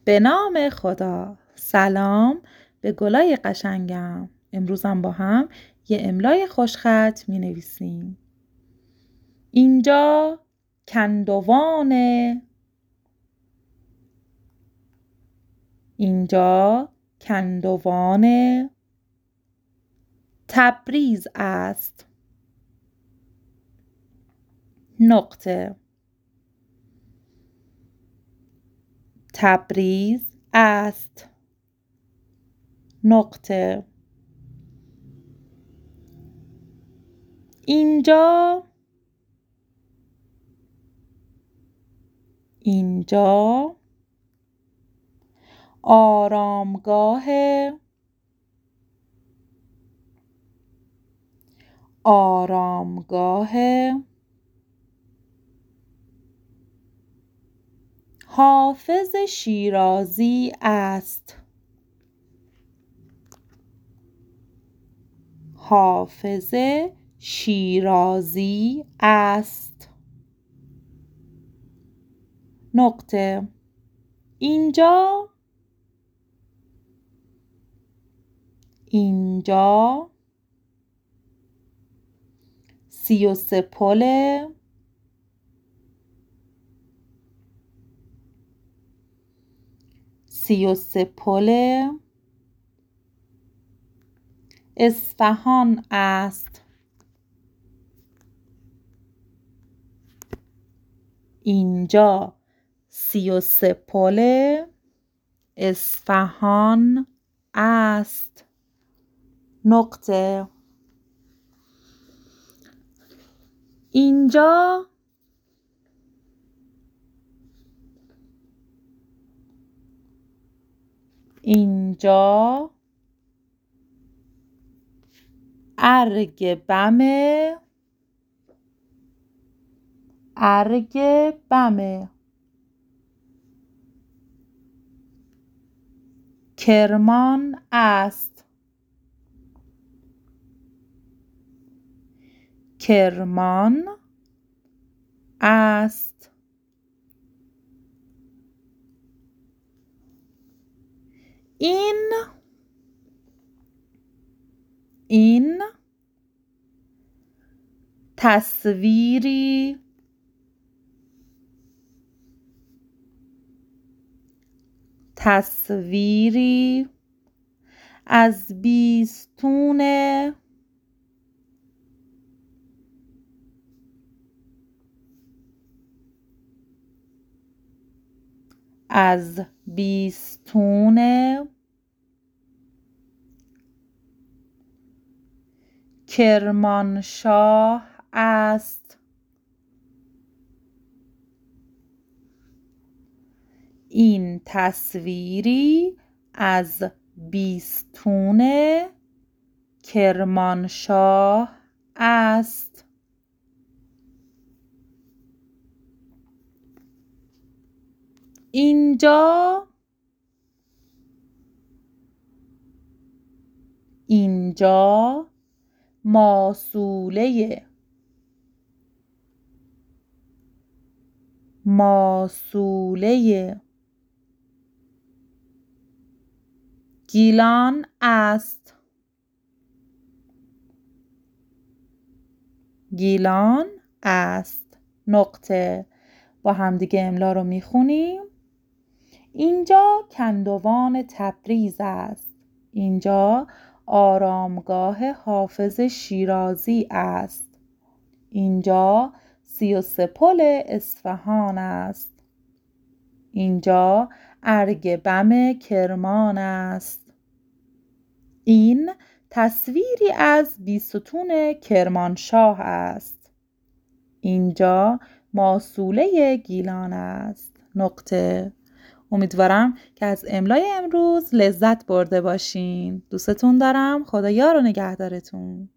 به نام خدا. سلام به گلای قشنگم. امروزم با هم یه املای خوشخط می نویسیم. اینجا کندوانه. اینجا کندوان تبریز است. نقطه. تبریز است. نقطه. اینجا آرامگاه حافظ شیرازی است. حافظ شیرازی است. نقطه. اینجا سی و سه پل اصفهان است. اینجا 33 پل اصفهان است. نقطه. اینجا ارگ بم کرمان است. این تصویری از بیستون کرمانشاه است. این تصویری از بیستون کرمانشاه است. اینجا ماسوله گیلان است. نقطه. با همدیگه املا رو میخونیم. اینجا کندوان تبریز است. اینجا آرامگاه حافظ شیرازی است. اینجا 33 پل اصفهان است. اینجا ارگ بم کرمان است. این تصویری از بیستون کرمانشاه است. اینجا ماسوله گیلان است. نقطه. امیدوارم که از املای امروز لذت برده باشین. دوستتون دارم. خدا یار و نگهدارتون.